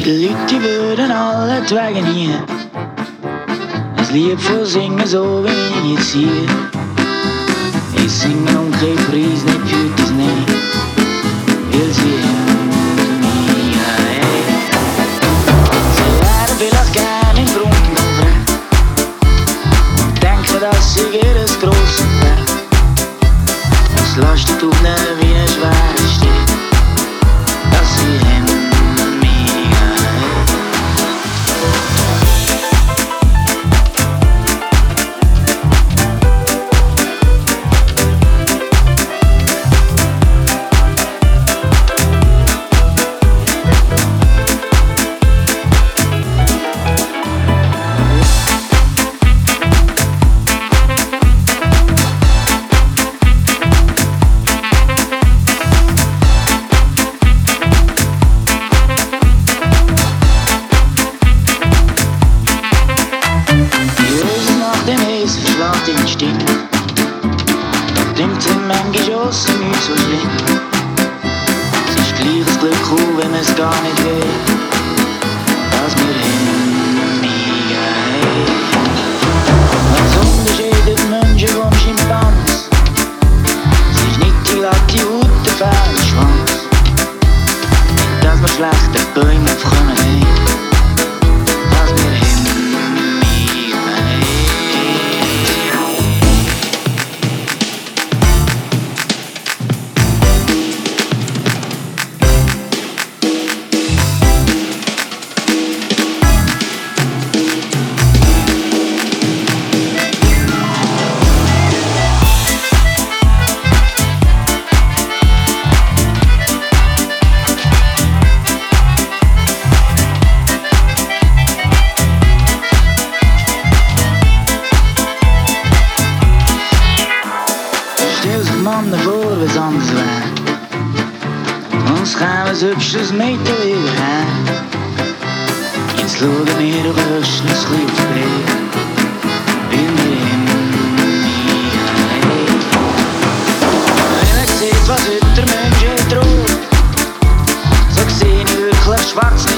Die Leute die würden alle wegen hier ein Lied von singen, so wie ich jetzt hier. Ich singe um keinen Preis, nicht für das nicht, weil sie haben mich. Sie wären vielleicht gern im Brunnen gefragt und denken, dass ich ihr grosses Werk. Es lastet auf ihnen wie ein schwerer Stein, dass sie haben. Denkt sie manchmal aus, nicht so schlimm. Es ist gleich das Glück, auch wenn es gar nicht will, dass wir hingehen. Was unterscheidet Menschen vom Schimpans? Es ist nicht die glatte Haut, der fehlende Schwanz. Nicht, dass wir schlechte Bäume bekommen haben, dass wir hingehen. Stell sich Männer vor, wie's anders wär. Uns käme ein hübsches Mädchen überher. Jetzt schauen wir doch höchstens ein bisschen auf die Welt, weil wir hingehen. Wenn ihr seht, was heute der Mensch droht, so seh ich wirklich schwarz.